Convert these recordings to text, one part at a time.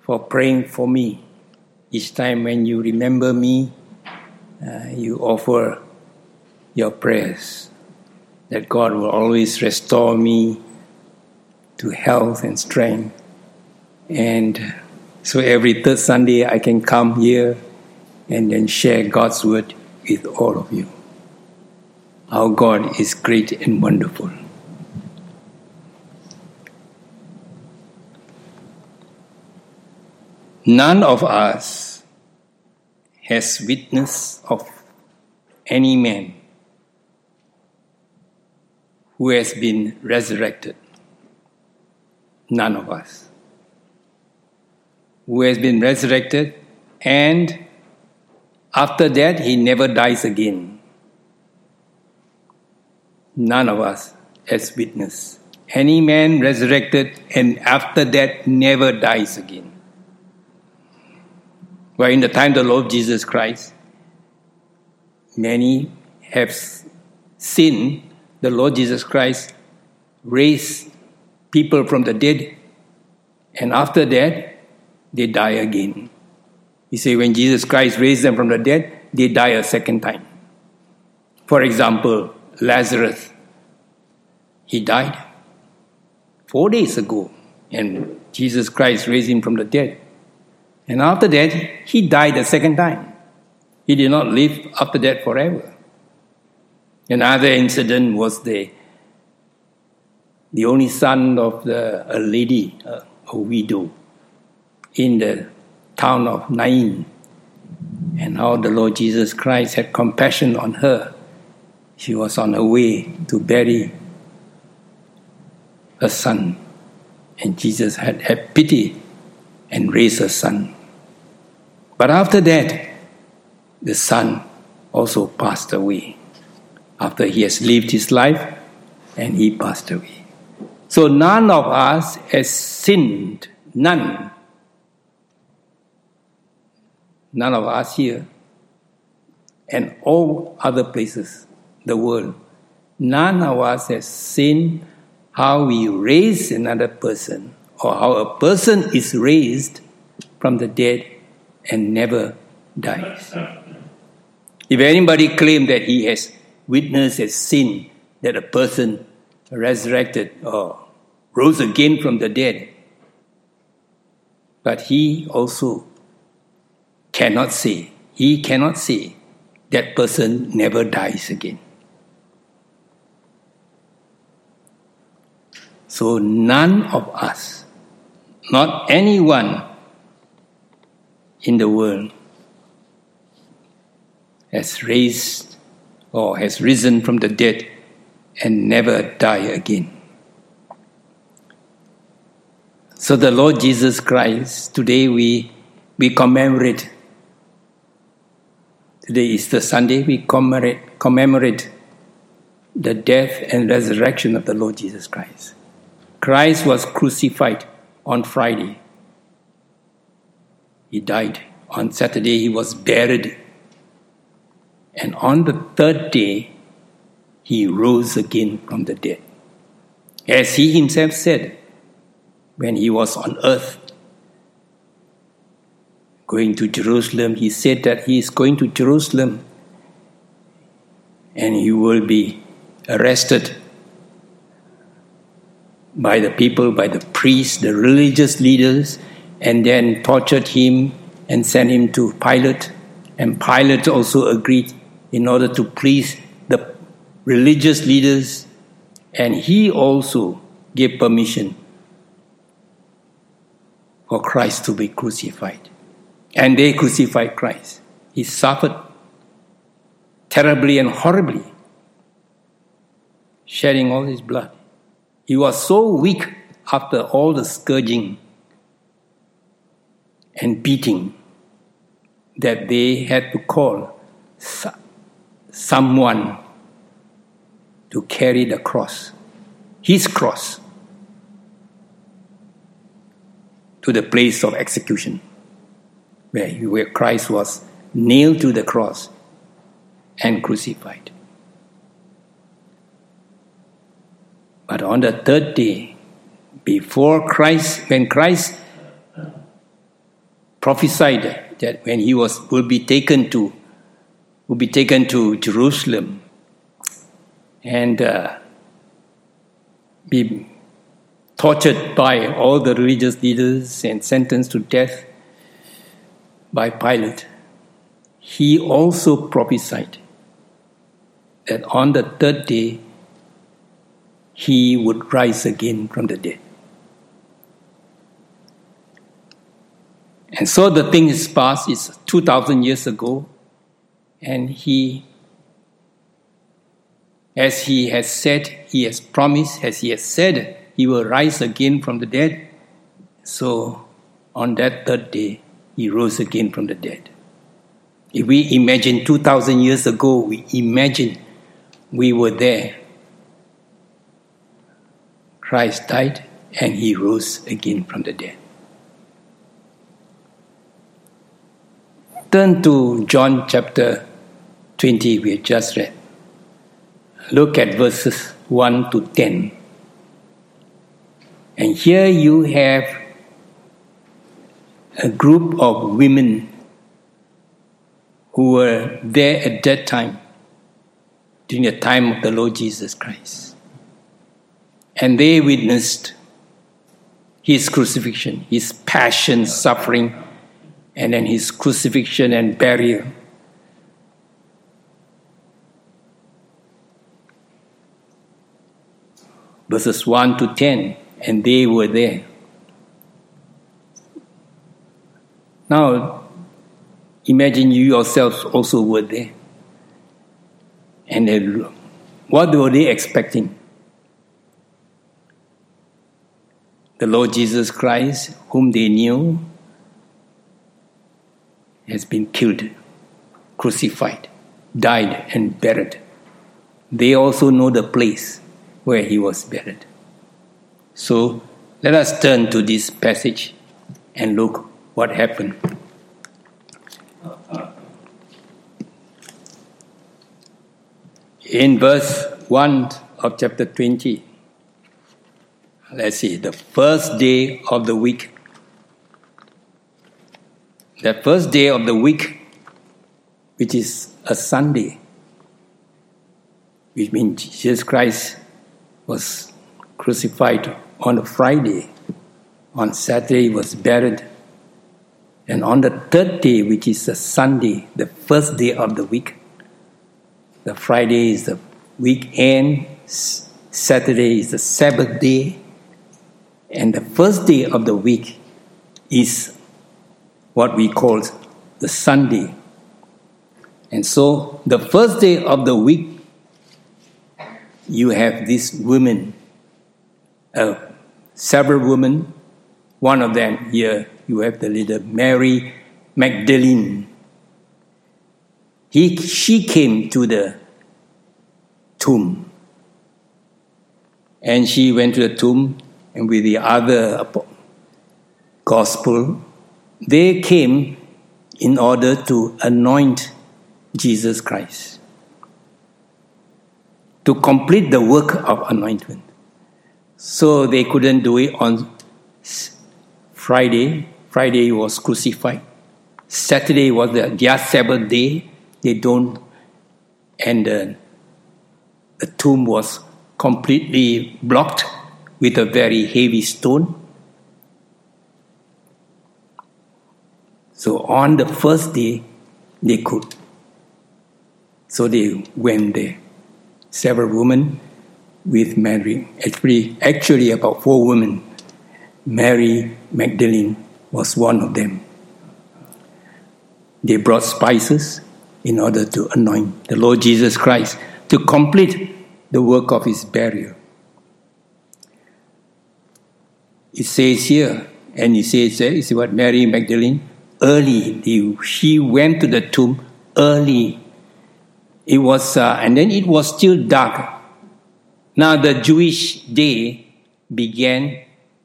for praying for me. Each time when you remember me, you offer your prayers that God will always restore me to health and strength. And so every third Sunday I can come here and then share God's word with all of you. Our God is great and wonderful. None of us has witness of any man who has been resurrected. None of us. Who has been resurrected, and after that he never dies again. None of us has witnessed any man resurrected and after that never dies again. Well, in the time of the Lord Jesus Christ, many have seen the Lord Jesus Christ raise people from the dead, and after that, they die again. You see, when Jesus Christ raised them from the dead, they die a second time. For example, Lazarus, he died 4 days ago, and Jesus Christ raised him from the dead. And after that, he died a second time. He did not live after that forever. Another incident was the only son of a lady, a widow, in the town of Nain, and how the Lord Jesus Christ had compassion on her. She was on her way to bury her son, and Jesus had pity and raised her son. But after that, the son also passed away. After he has lived his life, and he passed away. So none of us has sinned. None. None of us here, and all other places, the world, none of us has seen how we raise another person, or how a person is raised from the dead and never dies. If anybody claims that he has witnessed, has seen that a person resurrected or rose again from the dead, but he also cannot say that person never dies again. So none of us, not anyone in the world, has raised or has risen from the dead and never die again. So the Lord Jesus Christ, today we commemorate. Today is the Sunday, we commemorate the death and resurrection of the Lord Jesus Christ. Christ was crucified on Friday. He died. On Saturday, he was buried. And on the third day, he rose again from the dead. As he himself said, when he was on earth, going to Jerusalem, he said that he is going to Jerusalem and he will be arrested by the people, by the priests, the religious leaders, and then tortured him and sent him to Pilate. And Pilate also agreed in order to please the religious leaders, and he also gave permission for Christ to be crucified. And they crucified Christ. He suffered terribly and horribly, shedding all his blood. He was so weak after all the scourging and beating that they had to call someone to carry the cross, his cross, to the place of execution, where Christ was nailed to the cross and crucified. But on the third day, when Christ prophesied that when he will be taken to Jerusalem and be tortured by all the religious leaders and sentenced to death by Pilate, he also prophesied that on the third day he would rise again from the dead. And so the thing is past, it's 2,000 years ago, and as he has said, he has promised, as he has said, he will rise again from the dead. So on that third day, he rose again from the dead. If we imagine 2,000 years ago, we imagine we were there. Christ died and he rose again from the dead. Turn to John chapter 20, we have just read. Look at verses 1 to 10. And here you have a group of women who were there at that time, during the time of the Lord Jesus Christ. And they witnessed his crucifixion, his passion, suffering, and then his crucifixion and burial. Verses 1 to 10, and they were there. Now, imagine you yourselves also were there. And what were they expecting? The Lord Jesus Christ, whom they knew, has been killed, crucified, died, and buried. They also know the place where he was buried. So let us turn to this passage and look what happened. In verse 1 of chapter 20, let's see, the first day of the week. The first day of the week, which is a Sunday, which means Jesus Christ was crucified on a Friday. On Saturday, he was buried. And on the third day, which is a Sunday, the first day of the week, the Friday is the weekend, Saturday is the Sabbath day, and the first day of the week is what we call the Sunday. And so the first day of the week, you have these women, several women. One of them here, you have the little Mary Magdalene. She came to the tomb. And she went to the tomb, and with the other gospel, they came in order to anoint Jesus Christ, to complete the work of anointment. So they couldn't do it on Friday. Friday he was crucified. Saturday was their Sabbath day. They don't, and the tomb was completely blocked with a very heavy stone. So on the first day, they could. So they went there. Several women with Mary. Actually about 4 women. Mary Magdalene was one of them. They brought spices in order to anoint the Lord Jesus Christ, to complete the work of his burial. It says here, and it says there, it's what Mary Magdalene, early, she went to the tomb early. It was, and then it was still dark. Now the Jewish day began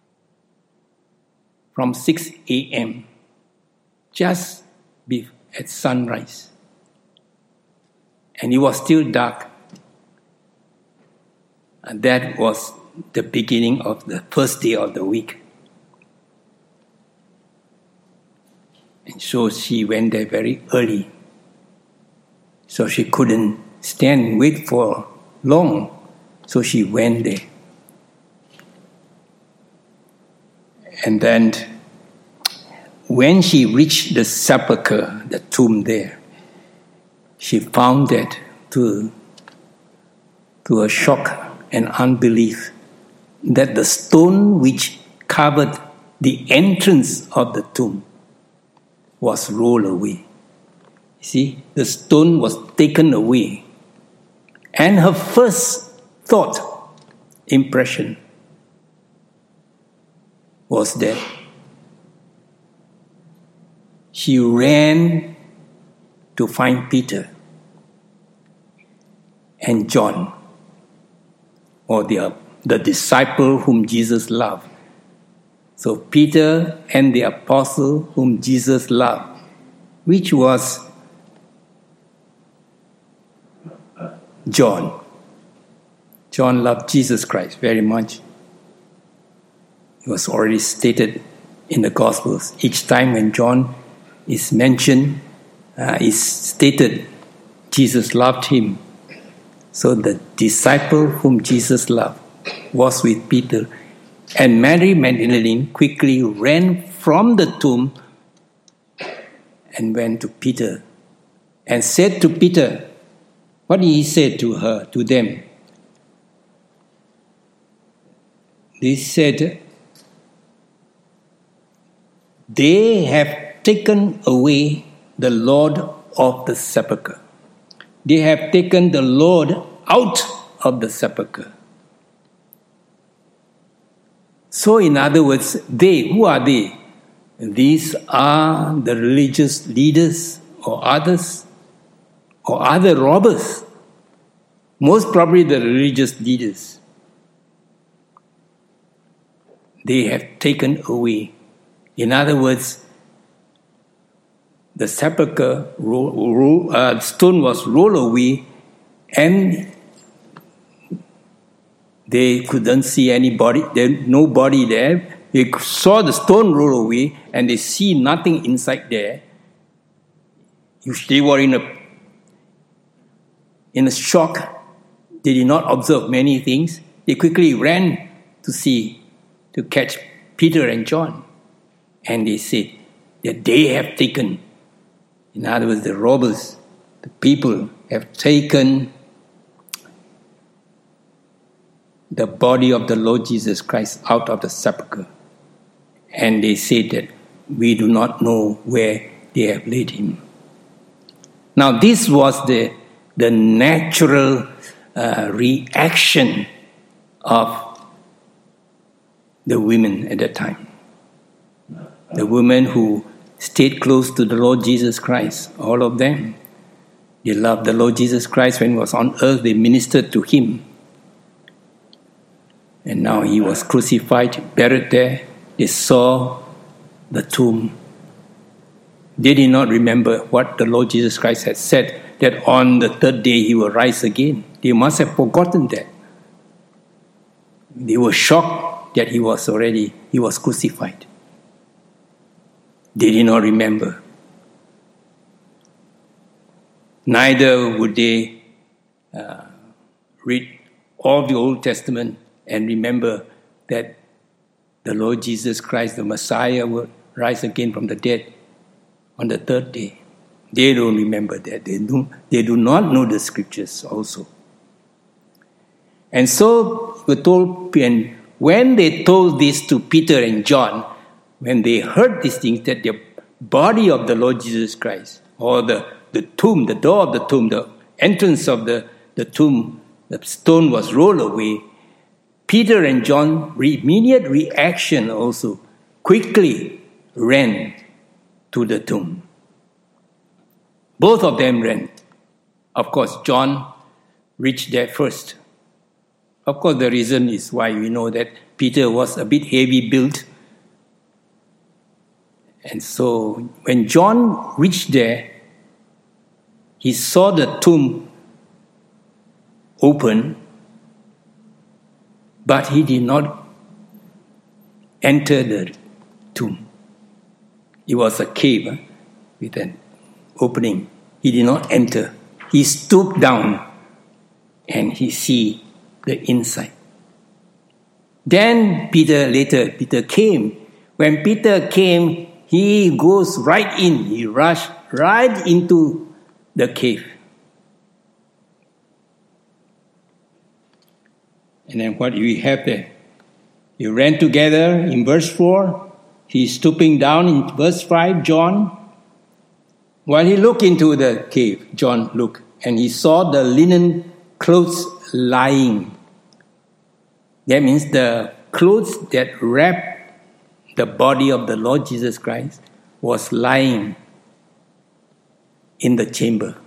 from 6 a.m., just at sunrise. And it was still dark. And that was the beginning of the first day of the week. And so she went there very early. So she couldn't stand and wait for long. So she went there. And then when she reached the sepulchre, the tomb there, she found that to her shock and unbelief, that the stone which covered the entrance of the tomb was rolled away. You see, the stone was taken away. And her first thought, impression, was that she ran to find Peter and John, or the disciple whom Jesus loved. So Peter and the apostle whom Jesus loved, which was John. John loved Jesus Christ very much. It was already stated in the Gospels. Each time when John is mentioned, is stated Jesus loved him. So the disciple whom Jesus loved was with Peter. And Mary Magdalene quickly ran from the tomb and went to Peter and said to Peter, what did he say to them? They said, they have taken away the Lord of the sepulchre. They have taken the Lord out of the sepulchre. So in other words, who are they? These are the religious leaders or others or other robbers. Most probably the religious leaders. They have taken away. In other words, the sepulchre stone was rolled away, and they couldn't see anybody. There no body there. They saw the stone roll away, and they see nothing inside there. They were in a shock. They did not observe many things. They quickly ran to catch Peter and John. And they said that they have taken, in other words, the robbers, the people have taken the body of the Lord Jesus Christ out of the sepulchre. And they said that we do not know where they have laid him. Now this was the natural reaction of the women at that time. The women who stayed close to the Lord Jesus Christ, all of them. They loved the Lord Jesus Christ when he was on earth. They ministered to him. And now he was crucified, buried there. They saw the tomb. They did not remember what the Lord Jesus Christ had said, that on the third day he will rise again. They must have forgotten that. They were shocked that he was crucified. They did not remember. Neither would they read all the Old Testament and remember that the Lord Jesus Christ, the Messiah, will rise again from the dead on the third day. They don't remember that. They do not know the scriptures also. And so we're told, and when they told this to Peter and John, when they heard these things, that the body of the Lord Jesus Christ, or the tomb, the door of the tomb, the entrance of the tomb, the stone was rolled away, Peter and John, immediate reaction also, quickly ran to the tomb. Both of them ran. Of course, John reached there first. Of course, the reason is why we know that Peter was a bit heavy built. And so when John reached there, he saw the tomb open, but he did not enter the tomb. It was a cave. with an opening. He did not enter. He stooped down and he see the inside. Then Peter came. When Peter came, he goes right in. He rushed right into the cave. And then what we have there? They ran together in verse 4. He's stooping down in verse 5, John. While he looked into the cave, John looked, and he saw the linen clothes lying. That means the clothes that wrapped the body of the Lord Jesus Christ was lying in the chamber.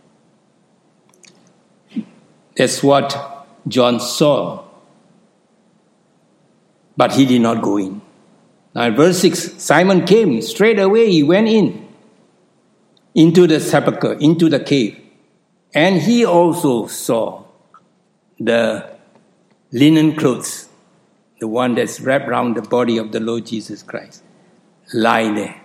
That's what John saw. But he did not go in. Now in verse 6, Simon came. Straight away he went into the sepulchre, into the cave. And he also saw the linen clothes, the one that's wrapped around the body of the Lord Jesus Christ, lie there.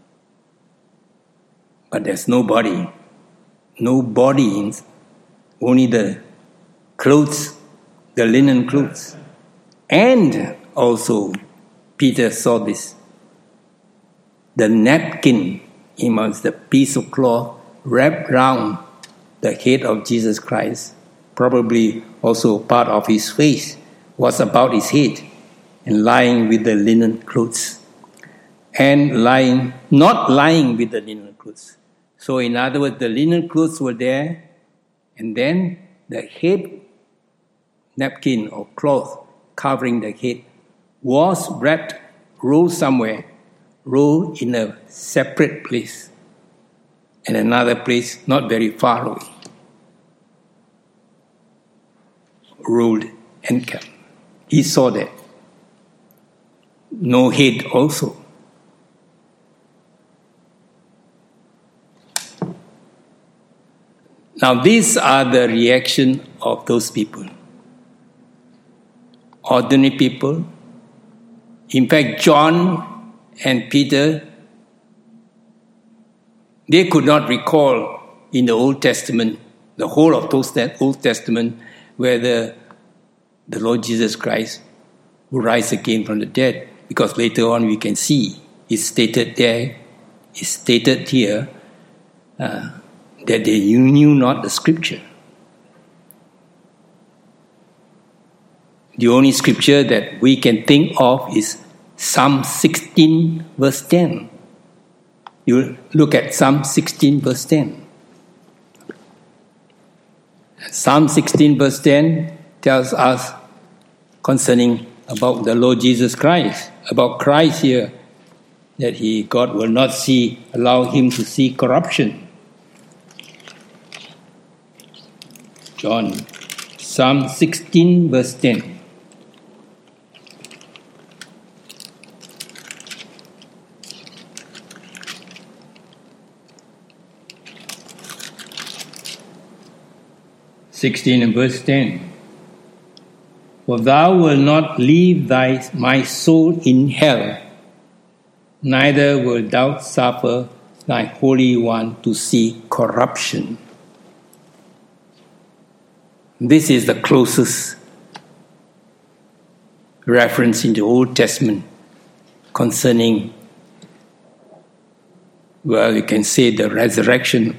But there's no body. No body, only the clothes, the linen clothes. And also, Peter saw this. The napkin, amongst the piece of cloth wrapped round the head of Jesus Christ, probably also part of his face, was about his head and lying with the linen clothes. And not lying with the linen clothes. So in other words, the linen clothes were there, and then the head napkin or cloth covering the head was wrapped, rolled somewhere, rolled in a separate place, and another place not very far away. Rolled and kept. He saw that. No head also. Now these are the reaction of those people. Ordinary people. In fact, John and Peter, they could not recall in the Old Testament, the whole of the Old Testament, whether the Lord Jesus Christ will rise again from the dead. Because later on we can see, it's stated there, it's stated here, that they knew not the scripture. The only scripture that we can think of is Psalm 16 verse 10. You look at Psalm 16 verse 10. Psalm 16 verse 10 tells us concerning about the Lord Jesus Christ, about Christ here, that God will not allow him to see corruption. Psalm 16 verse 10. And verse 10. For thou wilt not leave my soul in hell, neither wilt thou suffer thy Holy One to see corruption. This is the closest reference in the Old Testament concerning, well, you can say the resurrection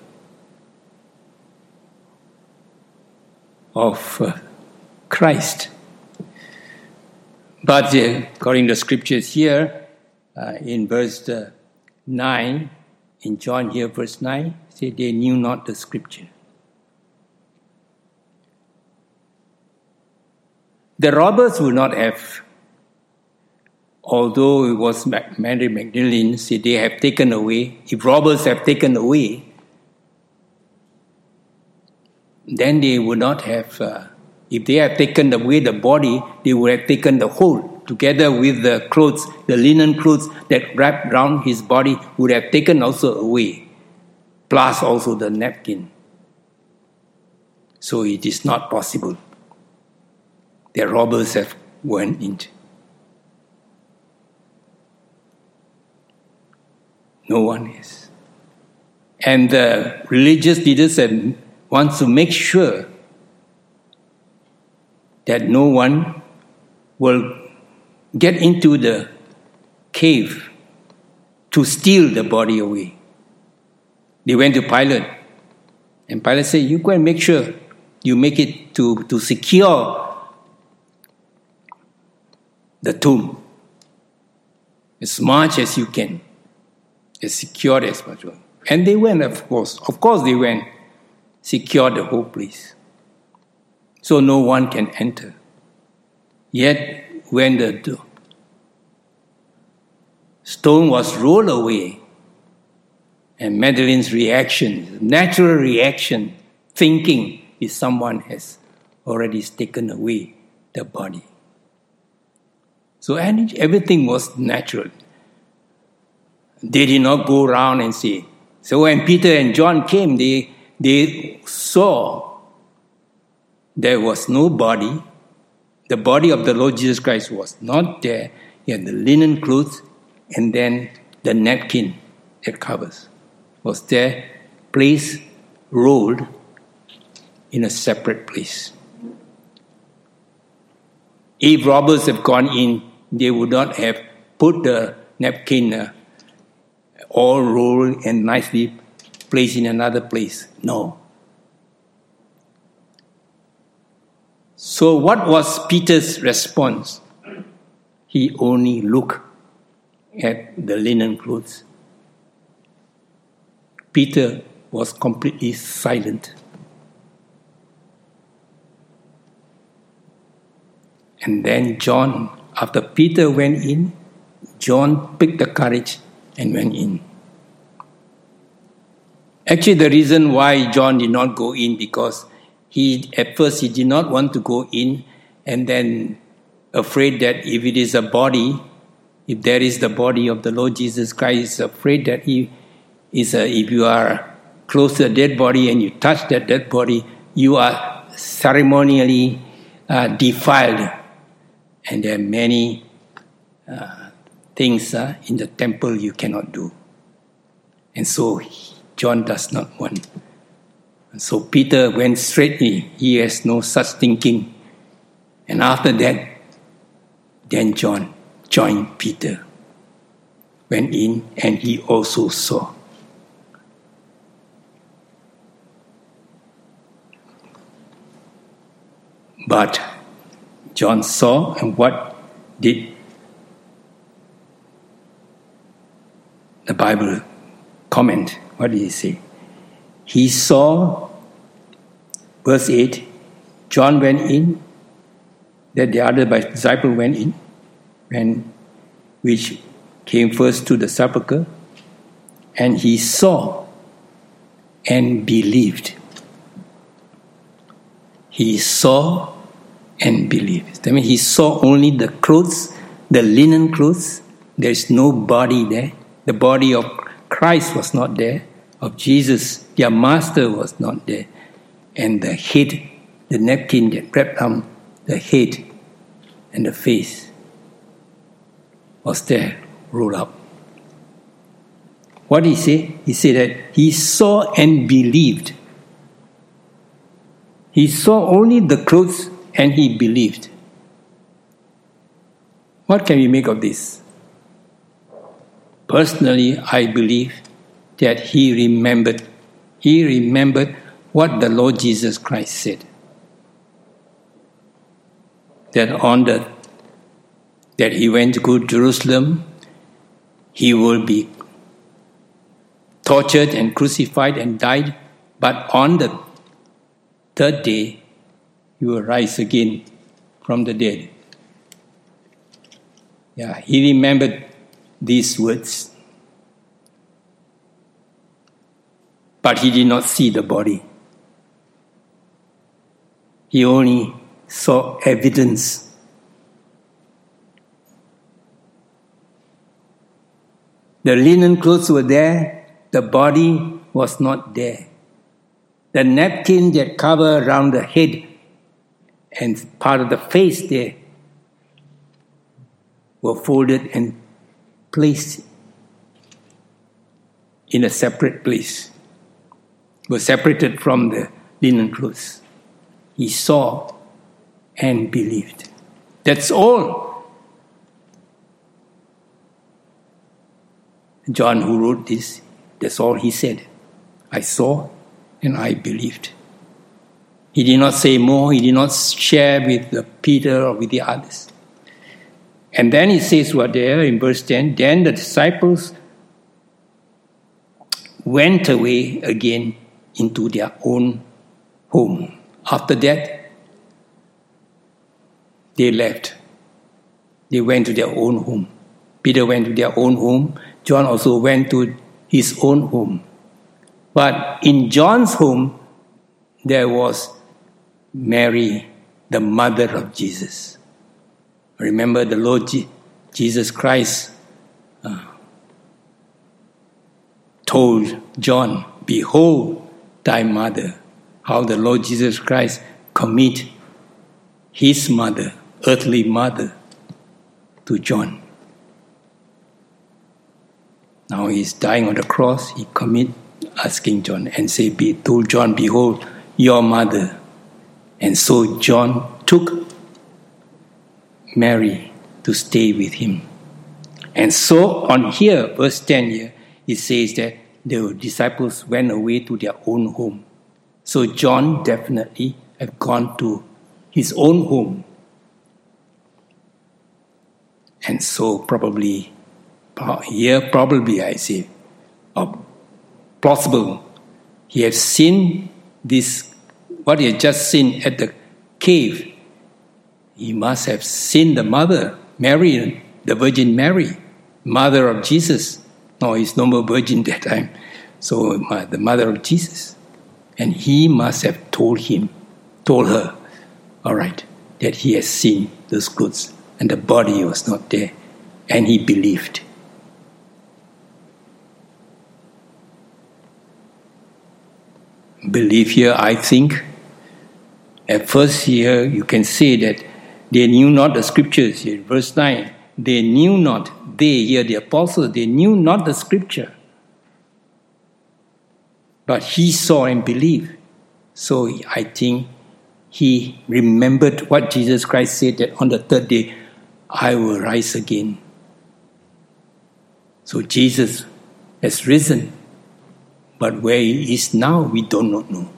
of Christ. But according to the scriptures here, in verse 9, in John here, verse 9, say they knew not the scripture. The robbers would not have, although it was Mary Magdalene, say they have taken away, if robbers have taken away, then they would not have, if they have taken away the body, they would have taken the whole, together with the clothes, the linen clothes that wrapped around his body, would have taken also away, plus also the napkin. So it is not possible that robbers have went into. No one is. And the religious leaders wants to make sure that no one will get into the cave to steal the body away. They went to Pilate, and Pilate said, you go and make sure you make it to secure the tomb as much as you can, as secured as much. And they went, of course they went, secured the whole place, so no one can enter. Yet when the stone was rolled away, and Magdalene's reaction, natural reaction, thinking is someone has already taken away the body. So everything was natural. They did not go around and say. So when Peter and John came, they saw there was no body. The body of the Lord Jesus Christ was not there. He had the linen clothes, and then the napkin that covers was there, placed, rolled in a separate place. If robbers have gone in, they would not have put the napkin all rolled and nicely placed in another place. No. So what was Peter's response? He only looked at the linen clothes. Peter was completely silent. And then John, after Peter went in, John picked the courage and went in. Actually, the reason why John did not go in, because at first he did not want to go in, and then afraid that if it is a body, if there is the body of the Lord Jesus Christ, afraid that if you are close to a dead body and you touch that dead body, you are ceremonially defiled. And there are many things in the temple you cannot do. And so John does not want. And so Peter went straightly. He has no such thinking. And after that, then John joined Peter, went in, and he also saw. But John saw, and what did the Bible comment? What did he say? He saw, verse 8, John went in, that the other disciple went in, which came first to the sepulchre, and he saw and believed. He saw and believed. That means he saw only the clothes, the linen clothes. There is no body there. The body of Christ was not there. Of Jesus, their master, was not there. And the head, the napkin that wrapped around the head and the face was there, rolled up. What did he say? He said that he saw and believed. He saw only the clothes and he believed. What can we make of this? Personally, I believe that he remembered what the Lord Jesus Christ said. That he went to go to Jerusalem, he will be tortured and crucified and died, but on the third day, he will rise again from the dead. Yeah, he remembered these words. But he did not see the body. He only saw evidence. The linen clothes were there, the body was not there. The napkin that covered around the head and part of the face there were folded and placed in a separate place. were separated from the linen clothes. He saw and believed. That's all. John, who wrote this, that's all he said. I saw and I believed. He did not say more. He did not share with Peter or with the others. And then he says what there in verse 10, then the disciples went away again into their own home. After that, they left. They went to their own home. Peter went to their own home. John also went to his own home. But in John's home, there was Mary, the mother of Jesus. Remember the Lord Jesus Christ told John, behold thy mother. How the Lord Jesus Christ commit his mother, earthly mother, to John. Now he's dying on the cross, he commit asking John and say, told John, behold your mother. And so John took Mary to stay with him. And so on here, verse 10 here, it says that the disciples went away to their own home. So John definitely had gone to his own home. And so probably I say, or plausible, he has seen this, what he had just seen at the cave. He must have seen the mother, Mary, the Virgin Mary, mother of Jesus. No, he's no more virgin that time. So the mother of Jesus. And he must have told her, all right, that he has seen those clothes and the body was not there. And he believed. Believe here, I think, at first here you can say that they knew not the scriptures. Here, verse 9, they knew not, the apostles, they knew not the scripture. But he saw and believed. So I think he remembered what Jesus Christ said, that on the third day, I will rise again. So Jesus has risen. But where he is now, we do not know.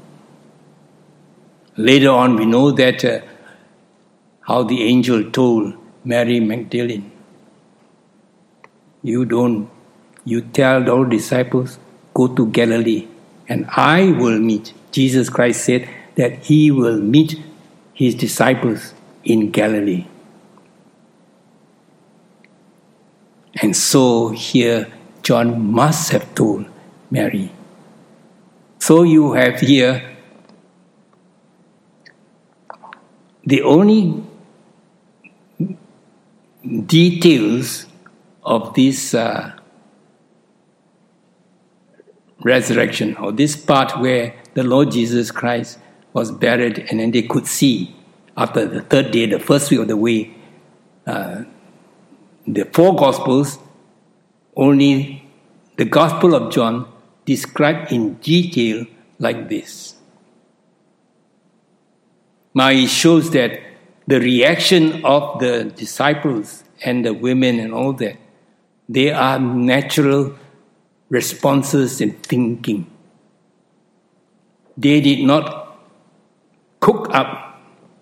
Later on, we know that how the angel told Mary Magdalene, you tell all disciples, go to Galilee, and I will meet. Jesus Christ said that he will meet his disciples in Galilee. And so here, John must have told Mary. So you have here the only details of this resurrection, or this part where the Lord Jesus Christ was buried, and then they could see after the third day, the first week of the way, the four Gospels, only the Gospel of John described in detail like this. Now it shows that the reaction of the disciples and the women and all that, they are natural responses and thinking. They did not cook up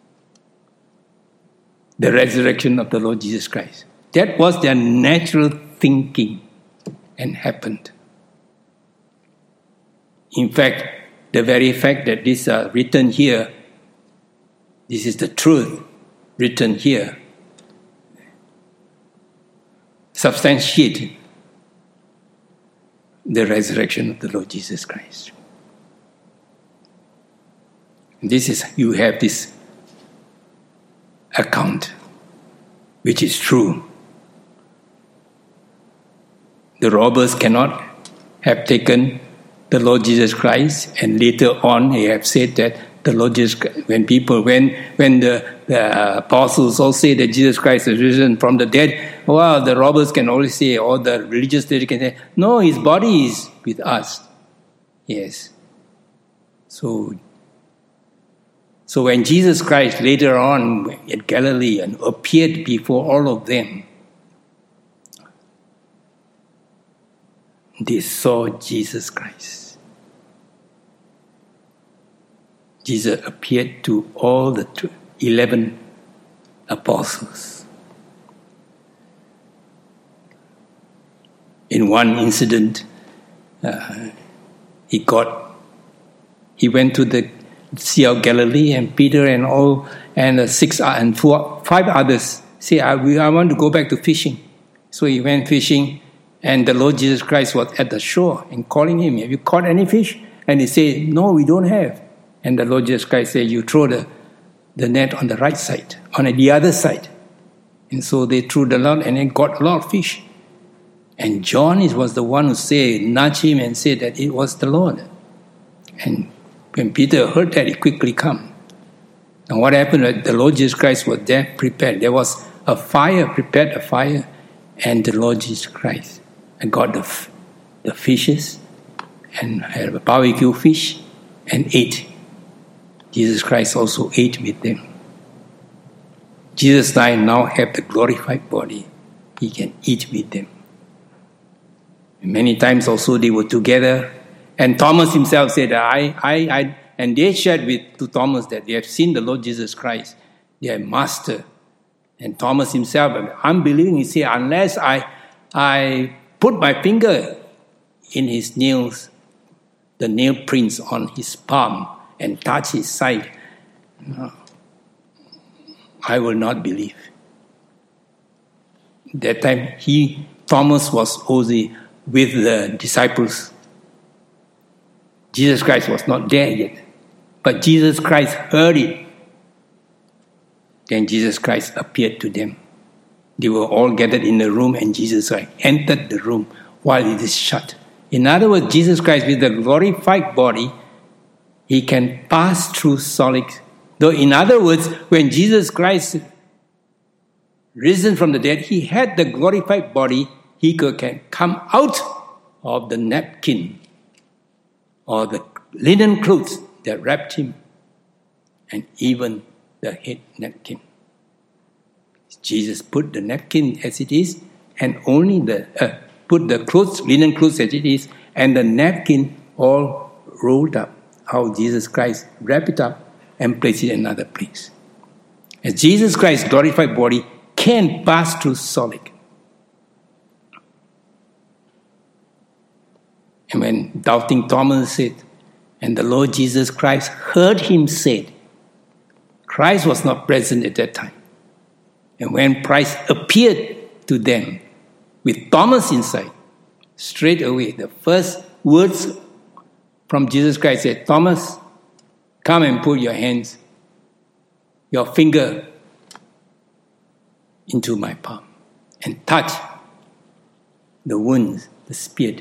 the resurrection of the Lord Jesus Christ. That was their natural thinking and happened. In fact, the very fact that these are written here, this is the truth written here, substantiate the resurrection of the Lord Jesus Christ. You have this account, which is true. The robbers cannot have taken the Lord Jesus Christ, and later on they have said that the Lord Jesus Christ, when the apostles all say that Jesus Christ is risen from the dead, well, the robbers can always say, or the religious leaders can say, no, his body is with us. Yes. So when Jesus Christ later on at Galilee and appeared before all of them, they saw Jesus Christ. Jesus appeared to all the 11 apostles. In one incident, he went to the Sea of Galilee, and Peter and all and 5 others say, I want to go back to fishing. So he went fishing, and the Lord Jesus Christ was at the shore and calling him, have you caught any fish? And he said, no, we don't have. And the Lord Jesus Christ said, you throw the net on the right side, on the other side. And so they threw the lot and then got a lot of fish. And John was the one who nudged him and said that it was the Lord. And when Peter heard that, he quickly came. And what happened? The Lord Jesus Christ was there prepared. There was prepared a fire, and the Lord Jesus Christ got the fishes and had a barbecue fish and ate. Jesus Christ also ate with them. Jesus now have the glorified body. He can eat with them. Many times also they were together, and Thomas himself said, and they shared to Thomas that they have seen the Lord Jesus Christ, their master. And Thomas himself, unbelieving, he said, unless I put my finger in his nails, the nail prints on his palm, and touch his side, I will not believe. That time, Thomas was only with the disciples. Jesus Christ was not there yet. But Jesus Christ heard it. Then Jesus Christ appeared to them. They were all gathered in the room, and Jesus Christ entered the room while it is shut. In other words, Jesus Christ with the glorified body, he can pass through solid. Though in other words, when Jesus Christ risen from the dead, he had the glorified body, he can come out of the napkin or the linen clothes that wrapped him, and even the head napkin. Jesus put the napkin as it is, and only put the linen clothes as it is, and the napkin all rolled up. How Jesus Christ wrapped it up and placed it in another place. As Jesus Christ's glorified body can pass through solid. And when doubting Thomas said, and the Lord Jesus Christ heard him say, Christ was not present at that time. And when Christ appeared to them with Thomas inside, straight away the first words from Jesus Christ said, Thomas, come and put your finger into my palm and touch the wounds, the spear.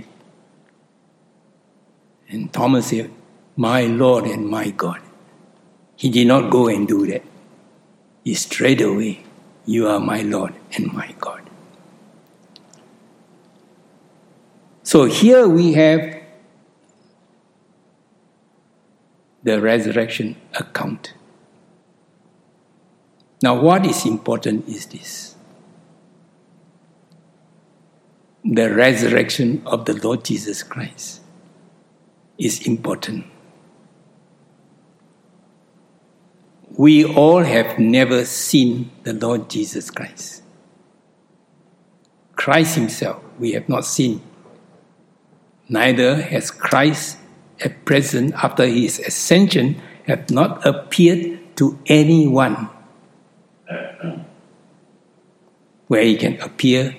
And Thomas said, my Lord and my God. He did not go and do that. He straight away, you are my Lord and my God. So here we have the resurrection account. Now what is important is this. The resurrection of the Lord Jesus Christ is important. We all have never seen the Lord Jesus Christ. Christ himself we have not seen. Neither has Christ at present, after his ascension, have not appeared to anyone. Where he can appear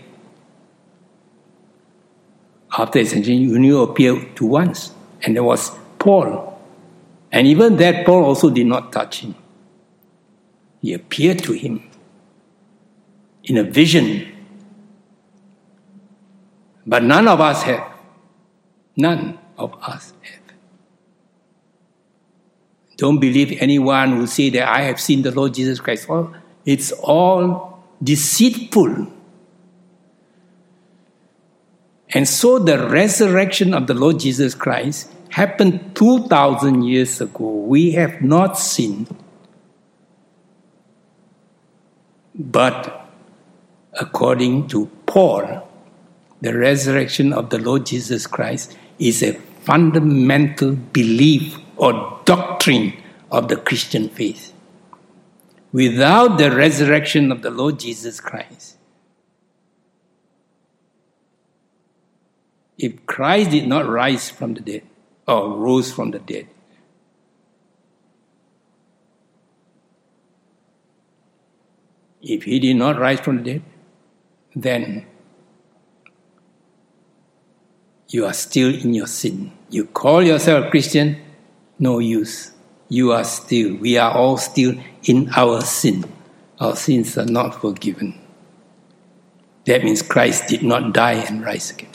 after ascension, he only appeared to once. And there was Paul. And even that Paul also did not touch him. He appeared to him in a vision. But none of us have. None of us have. Don't believe anyone who say that I have seen the Lord Jesus Christ. Well, it's all deceitful. And so the resurrection of the Lord Jesus Christ happened 2,000 years ago. We have not sinned. But according to Paul, the resurrection of the Lord Jesus Christ is a fundamental belief or doctrine of the Christian faith. Without the resurrection of the Lord Jesus Christ, if Christ did not rise from the dead or rose from the dead, if he did not rise from the dead, then you are still in your sin. You call yourself a Christian, no use. We are all still in our sin. Our sins are not forgiven. That means Christ did not die and rise again.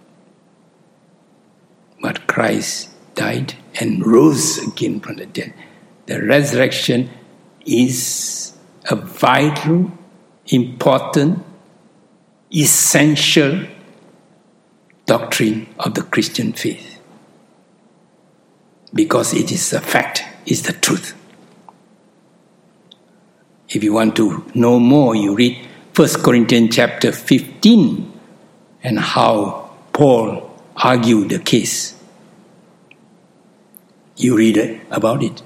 But Christ died and rose again from the dead. The resurrection is a vital, important, essential doctrine of the Christian faith. Because it is a fact, it's the truth. If you want to know more, you read 1 Corinthians chapter 15 and how Paul argued the case. You read about it.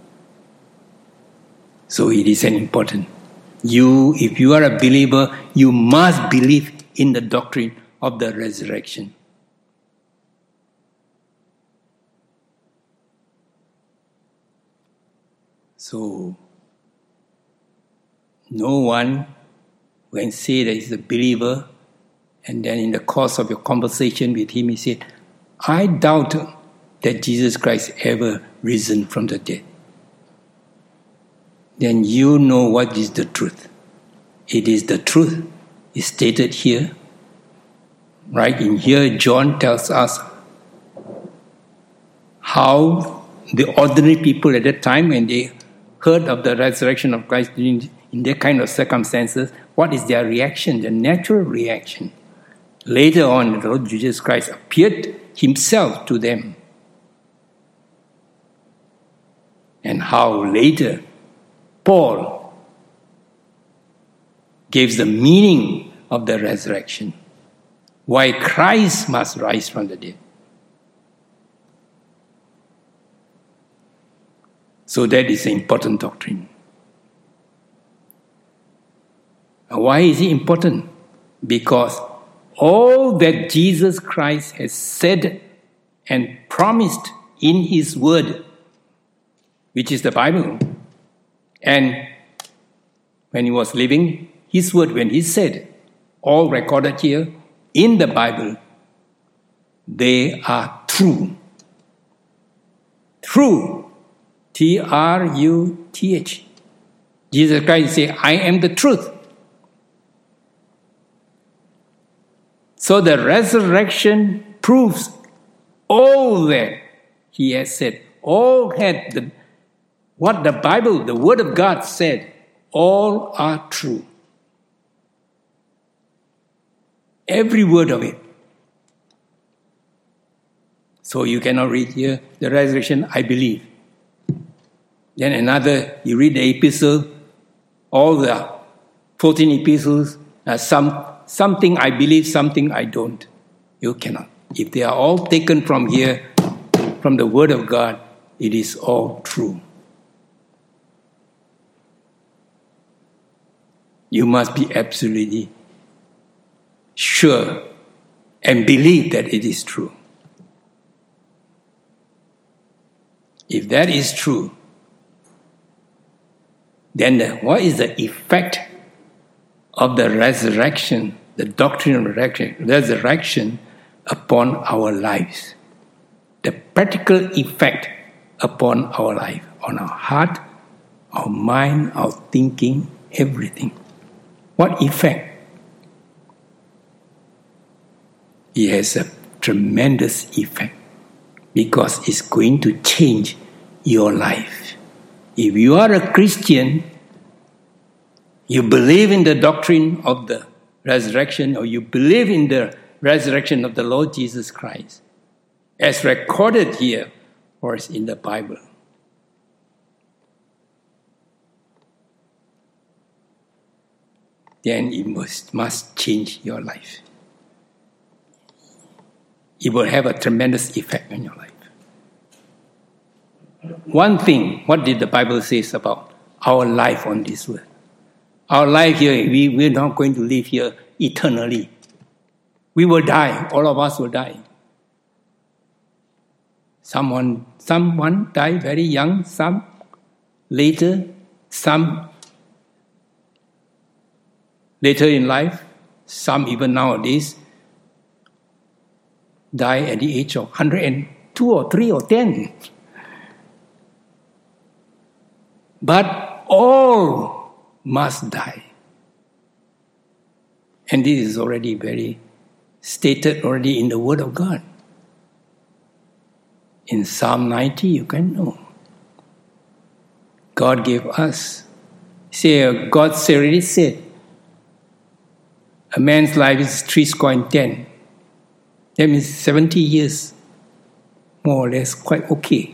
So it is an important. If you are a believer, you must believe in the doctrine of the resurrection. So, no one can say that he's a believer and then in the course of your conversation with him, he said, I doubt that Jesus Christ ever risen from the dead. Then you know what is the truth. It is the truth. It's stated here. Right in here, John tells us how the ordinary people at that time, when they heard of the resurrection of Christ in that kind of circumstances, what is their reaction, their natural reaction? Later on, the Lord Jesus Christ appeared himself to them. And how later Paul gives the meaning of the resurrection. Why Christ must rise from the dead. So that is an important doctrine. Why is it important? Because all that Jesus Christ has said and promised in His Word, which is the Bible, and when He was living, His Word, when He said, all recorded here in the Bible, they are true. True. Truth. Jesus Christ said, I am the truth. So the resurrection proves all that He has said. All had what the Bible, the Word of God said, all are true. Every word of it. So you cannot read here, the resurrection, I believe. Then another, you read the epistle, all the 14 epistles, something I believe, something I don't. You cannot. If they are all taken from here, from the Word of God, it is all true. You must be absolutely sure and believe that it is true. If that is true, then what is the effect of the resurrection, the doctrine of resurrection upon our lives? The practical effect upon our life, on our heart, our mind, our thinking, everything. What effect? It has a tremendous effect because it's going to change your life. If you are a Christian, you believe in the doctrine of the resurrection, or you believe in the resurrection of the Lord Jesus Christ, as recorded here or as in the Bible. Then it must change your life. It will have a tremendous effect on your life. One thing, what did the Bible say about our life on this world? Our life here, we're not going to live here eternally. We will die. All of us will die. Someone die very young, some later, some later in life, some even nowadays die at the age of 102 or 3 or 10. But all must die. And this is already very stated already in the Word of God. In Psalm 90, you can know. God gave us. God already said, a man's life is 70. That means 70 years, more or less, quite okay.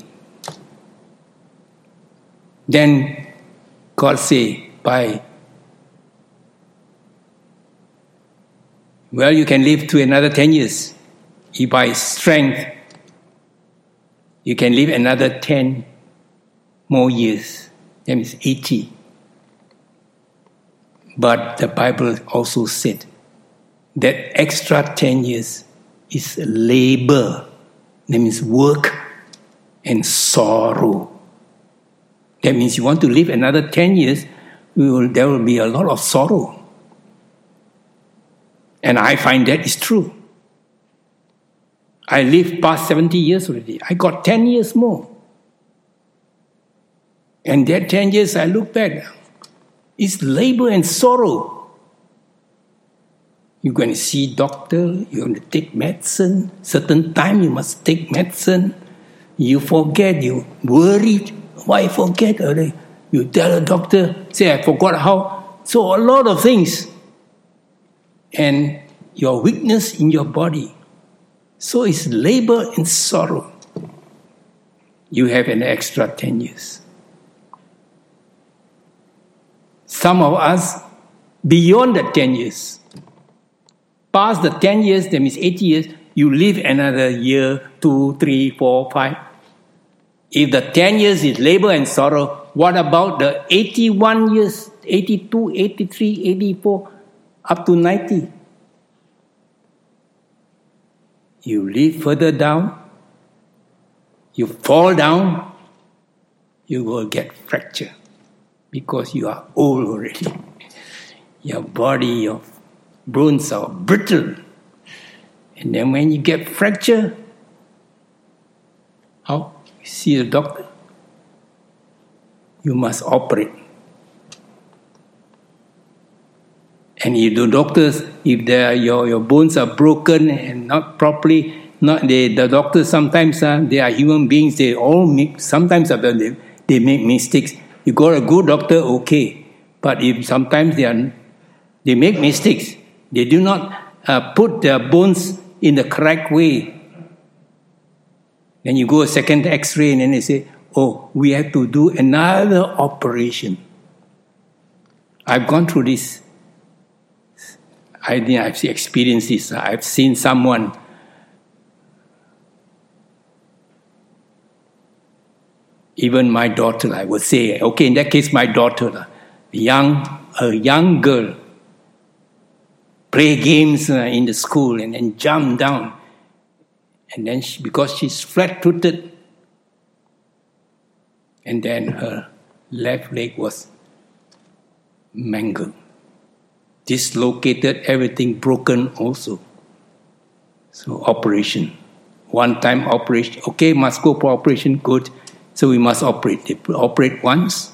Then God say, you can live to another 10 years. If by strength, you can live another 10 more years. That means 80. But the Bible also said that extra 10 years is labor. That means work and sorrow. That means you want to live another 10 years, there will be a lot of sorrow. And I find that is true. I lived past 70 years already. I got 10 years more. And that 10 years I look back, it's labor and sorrow. You're going to see doctor, you're going to take medicine. Certain time you must take medicine. You forget, you worried. Why forget? You tell a doctor, say, I forgot how. So a lot of things. And your weakness in your body. So it's labor and sorrow. You have an extra 10 years. Some of us, beyond the 10 years. Past the 10 years, that means 80 years, you live another year, 2, 3, 4, 5. If the 10 years is labor and sorrow, what about the 81 years, 82, 83, 84, up to 90? You live further down, you fall down, you will get fracture because you are old already. Your body, your bones are brittle. And then when you get fracture, how? You see the doctor? You must operate. And if the doctors, if your bones are broken and not properly, the doctors sometimes they are human beings. They all make sometimes they make mistakes. You got a good doctor, okay, but if sometimes they make mistakes, they do not put their bones in the correct way. Then you go a second X-ray and then they say, "Oh, we have to do another operation." I've gone through this. I've experienced this. I've seen someone even my daughter, I would say, okay, in that case, my daughter, a young girl, play games in the school and then jump down. And then because she's flat-footed, and then her left leg was mangled. Dislocated, everything broken also. So operation. One-time operation. Okay, must go for operation, good. So we must operate. They operate once.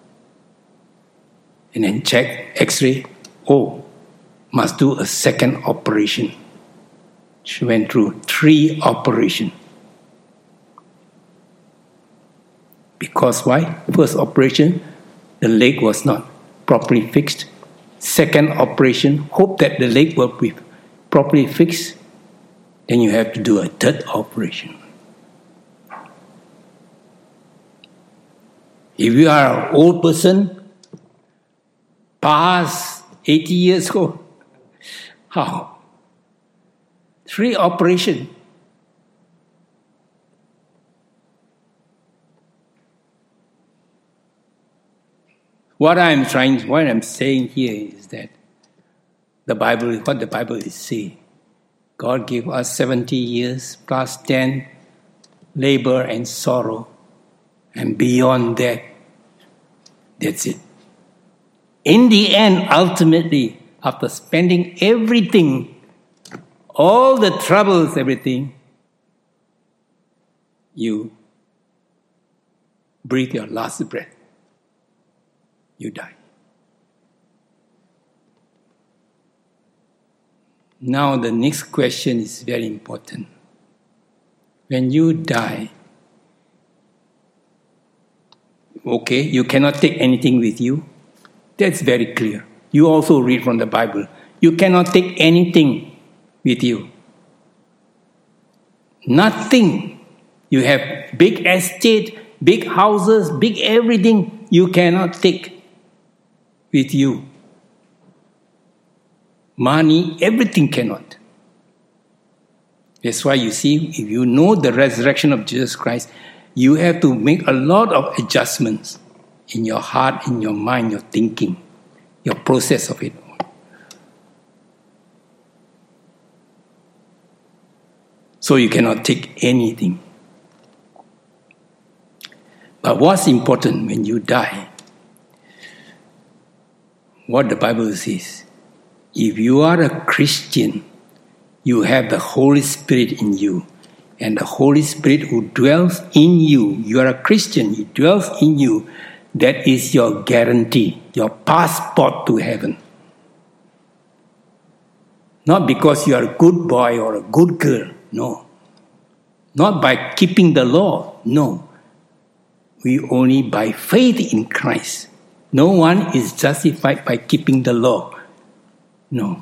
And then check, X-ray. Oh, must do a second operation. She went through 3 operations. Because why? First operation, the leg was not properly fixed. Second operation, hope that the leg will be properly fixed. then you have to do a third operation. If you are an old person, past 80 years old, how? 3 operations. What I'm saying here is that what the Bible is saying. God gave us 70 years plus 10 labor and sorrow, and beyond that, that's it. In the end, ultimately, after spending everything, all the troubles, everything, you breathe your last breath. You die. Now the next question is very important. When you die, okay, you cannot take anything with you. That's very clear. You also read from the Bible. You cannot take anything with you. Nothing. You have big estate, big houses, big everything. You cannot take with you. Money, everything cannot. That's why you see, if you know the resurrection of Jesus Christ, you have to make a lot of adjustments in your heart, in your mind, your thinking, your process of it. So you cannot take anything. But what's important when you die? What the Bible says. If you are a Christian, you have the Holy Spirit in you. And the Holy Spirit who dwells in you, you are a Christian, He dwells in you. That is your guarantee, your passport to heaven. Not because you are a good boy or a good girl, no. Not by keeping the law, no. We only by faith in Christ. No one is justified by keeping the law. No.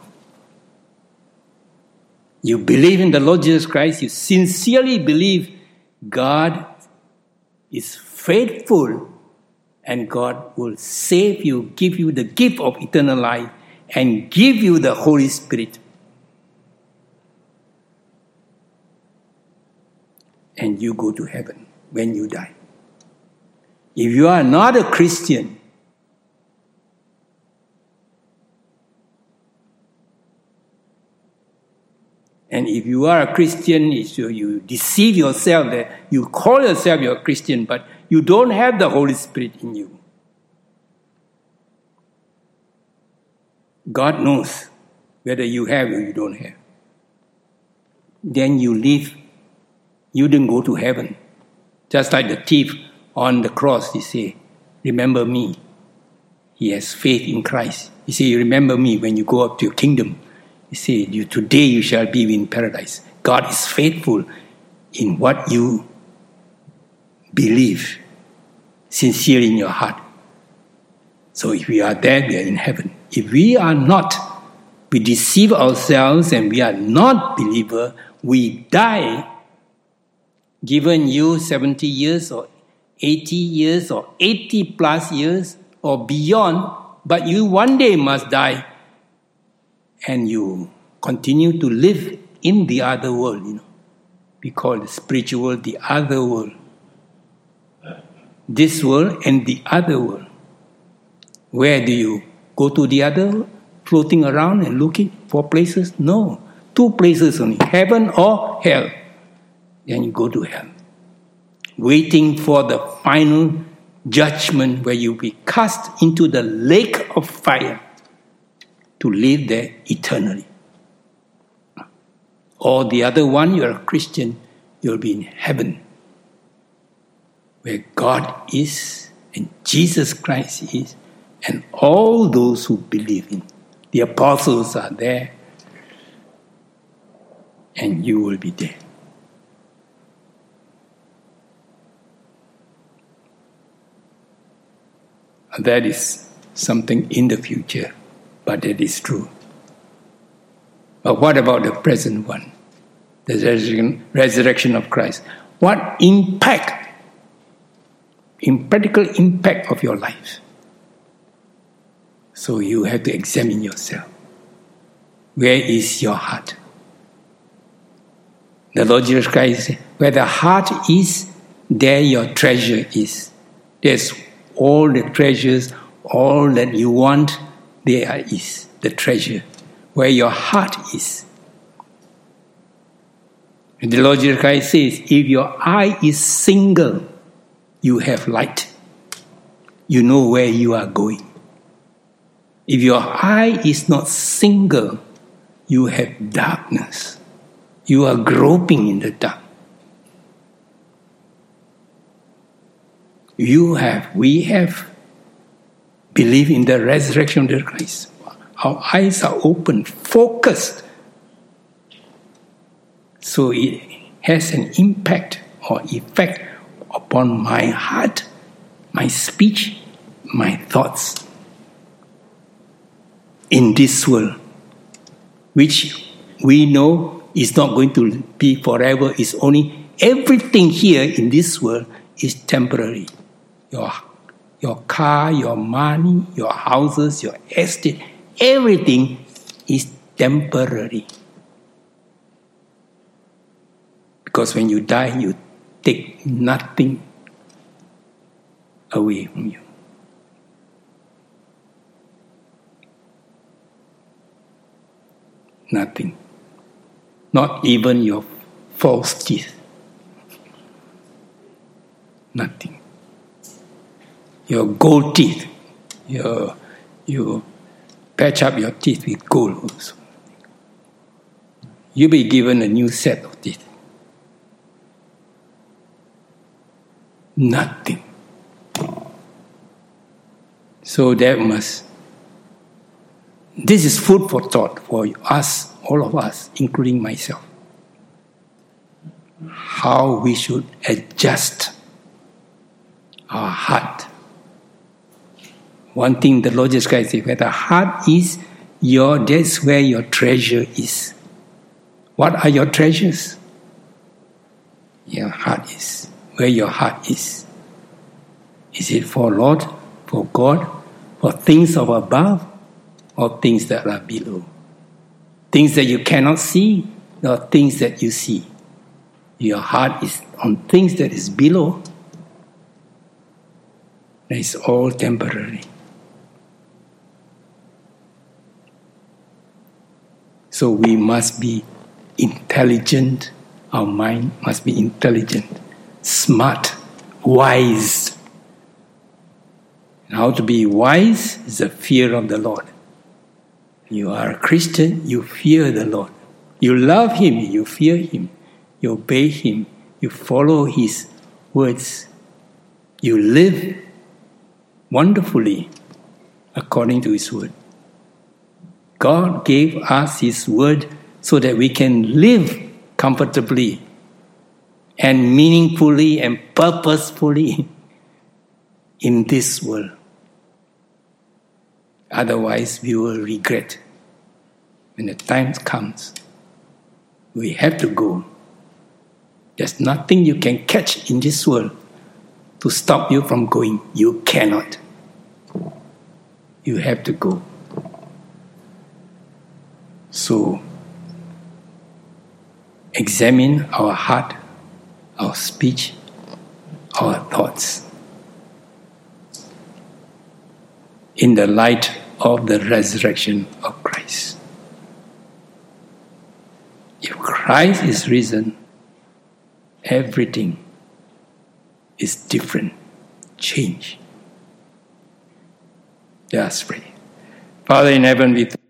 You believe in the Lord Jesus Christ, you sincerely believe God is faithful and God will save you, give you the gift of eternal life and give you the Holy Spirit. And you go to heaven when you die. If you are not a Christian, and if you are a Christian, you deceive yourself that you call yourself you're a Christian, but you don't have the Holy Spirit in you. God knows whether you have or you don't have. Then you live. You didn't go to heaven. Just like the thief on the cross, he said, remember me. He has faith in Christ. He said, remember me when you go up to your kingdom. He said, today you shall be in paradise. God is faithful in what you believe, sincere in your heart. So if we are there, we are in heaven. If we are not, we deceive ourselves and we are not believer, we die, given you 70 years or 80 years or 80 plus years or beyond, but you one day must die. And you continue to live in the other world, We call the spiritual world the other world. This world and the other world. Where do you go to the other world? Floating around and looking for places? No. 2 places only, heaven or hell. Then you go to hell. Waiting for the final judgment where you be cast into the lake of fire to live there eternally. Or the other one, you're a Christian, you'll be in heaven, where God is and Jesus Christ is, and all those who believe in. The apostles are there, and you will be there. That is something in the future. But it is true. But what about the present one? the resurrection of Christ. What impact, practical impact of your life? So you have to examine yourself. Where is your heart? The Lord Jesus Christ said, where the heart is, there your treasure is. There's all the treasures, all that you want, there is the treasure. Where your heart is. And the Lord Jesus Christ says, if your eye is single, you have light. You know where you are going. If your eye is not single, you have darkness. You are groping in the dark. We have believed in the resurrection of Christ. Our eyes are open, focused. So it has an impact or effect upon my heart, my speech, my thoughts in this world, which we know is not going to be forever. It's only everything here in this world is temporary. Your car, your money, your houses, your estate, everything is temporary. Because when you die, you take nothing away from you. Nothing. Not even your false teeth. Nothing. Your gold teeth. You patch up your teeth with gold also. You'll be given a new set of teeth. Nothing. So this is food for thought for us, all of us, including myself. How we should adjust our heart. One thing the Lord Jesus Christ said, where the heart is, that's where your treasure is. What are your treasures? Your heart is. Where your heart is. Is it for Lord, for God, for things of above, or things that are below? Things that you cannot see, or things that you see? Your heart is on things that is below. That is all temporary. So we must be intelligent. Our mind must be intelligent, smart, wise. And how to be wise is the fear of the Lord. You are a Christian, you fear the Lord. You love Him, you fear Him. You obey Him, you follow His words. You live wonderfully according to His word. God gave us His word so that we can live comfortably and meaningfully and purposefully in this world. Otherwise, we will regret. When the time comes, we have to go. There's nothing you can catch in this world to stop you from going. You cannot. You have to go. So, examine our heart, our speech, our thoughts in the light of the resurrection of Christ. If Christ is risen, everything is different, change. Let us pray. Father in heaven, we